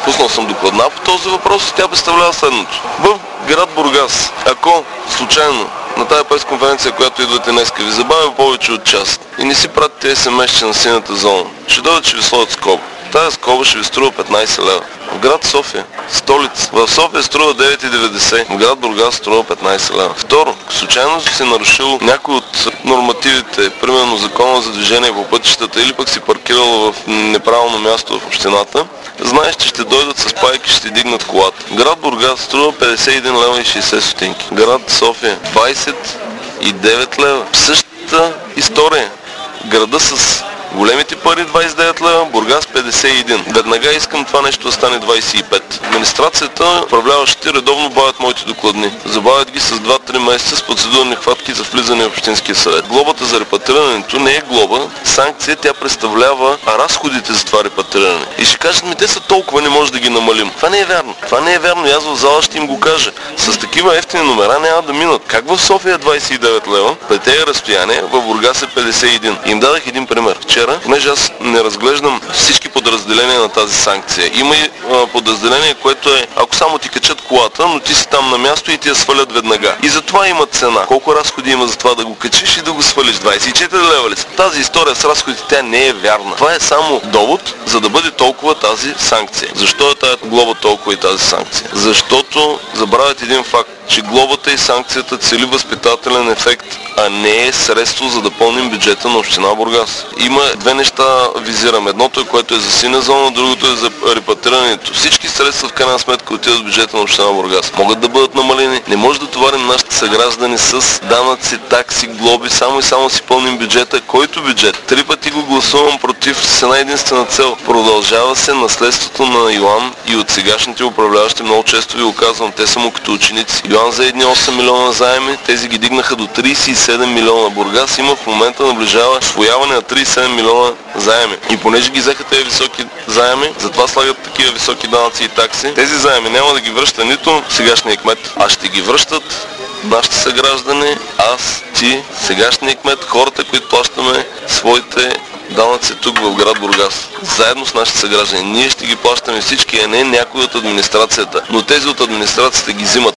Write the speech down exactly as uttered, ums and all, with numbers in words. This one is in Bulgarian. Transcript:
Пуснал съм докладна по този въпрос и тя представлява следното. В град Бургас, ако случайно на тази пресконференция, която идвате днеска, ви забавя повече от час и не си пратите ес ем ес-че на синята зона, ще дойдат, ще ви сложат скоба. Тази скоба ще ви струва петнайсет лева. В град София, столица, в София струва девет и деветдесет, в град Бургас струва петнайсет лева. Второ, случайно си нарушил някой от нормативите, примерно закона за движение по пътищата или пък си паркирал в неправилно място в общината, знаеш, че ще дойдат с пайки, ще дигнат колата. Град Бургас струва петдесет и един лева и шейсет стотинки. Град София двайсет и девет лева. Същата история. Града с големите пари двайсет и девет лева, Бургас петдесет и един. Веднага искам това нещо да стане двайсет и пет. Администрацията, управляващите редовно бавят моите докладни. Забавят ги с два-три месеца с процедурни хватки за влизане в Общинския съвет. Глобата за репатрирането не е глоба, санкция, тя представлява разходите за това репатриране. И ще кажат ми, те са толкова, не може да ги намалим. Това не е вярно. Това не е вярно и аз в зала ще им го кажа. С такива ефтини номера няма да минат. Как в София двайсет и девет лева, при тези разстояния, в Бургас е петдесет и един. Им дадах един пример. Вчера, понеже аз не разглеждам всички подразделения на тази санкция. Има и а, подразделение, което е, ако само ти качат колата, но ти си там на място и ти я свалят веднага. И затова има цена. Колко разходи има за това да го качиш и да го свалиш? двайсет и четири лева ли са? Тази история с разходите, тя не е вярна. Това е само довод, за да бъде толкова тази санкция. Защо е тази глоба толкова и тази санкция? Защото забравят един факт, че глобата и санкцията цели възпитателен ефект, а не е средство за да пълним бюджета на община Бургас. Има две неща визирам. Едното е, което е за синя зона, другото е за репатрирането. Всички средства в крайна сметка отиват в бюджета на община Бургас. Могат да бъдат намалени. Не може да товарим нашите съграждани с данъци, такси, глоби, само и само си пълним бюджета. Който бюджет? Три пъти го гласувам против с една единствена цел. Продължава се наследството на Йоан и от сегашните управляващи, много често ви го казвам, те са му като ученици. Йоан за едни осем милиона заеми, тези ги дигнаха до трийсет и седем милиона. Бургас има в момента наближава усвояване на трийсет и седем милиона заеми. И понеже ги взеха тези високи заеми, затова слагат такива високи данъци и такси. Тези заеми няма да ги връща нито сегашния кмет, а ще ги връщат нашите съграждани, аз, ти, сегашния кмет, хората, които плащаме своите данъци тук в град Бургас. Заедно с нашите съграждани. Ние ще ги плащаме всички, а не някой от администрацията. Но тези от администрацията ги взимат.